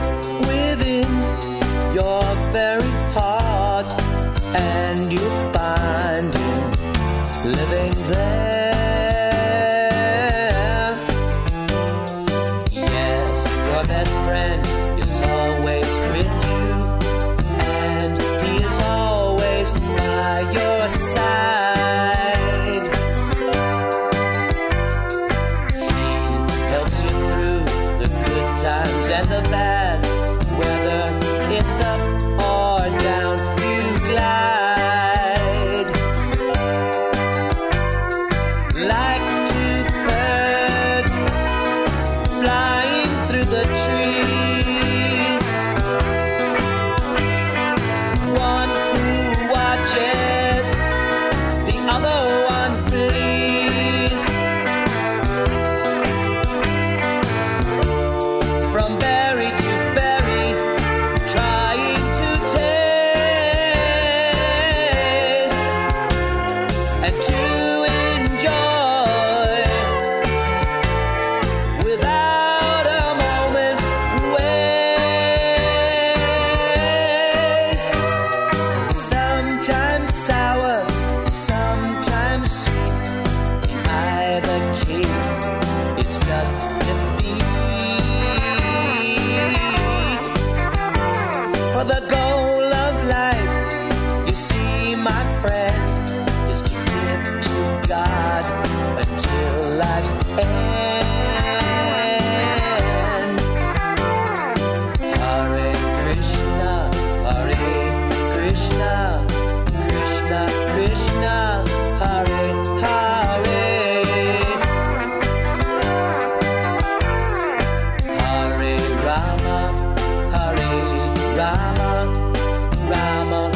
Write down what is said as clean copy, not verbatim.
look within your very heart, and you'll find him living there. Yes, your best friend is always with you, and he is always by your side. He helps you through the good times and the bad, whether it's up or down, you glide. Like two birds flying through the trees, one who watches, the other one flees. From berry to berry, trying to taste and to enjoy without a moment's waste. Sometimes sour, sometimes sweet. In either case, it's just defeat. For the goal of life, you see, my friend, is to give to God until life's end. Hare Krishna, Hare Krishna, Krishna Krishna, Hare Hare. Hare Rama, Hare Rama, Rama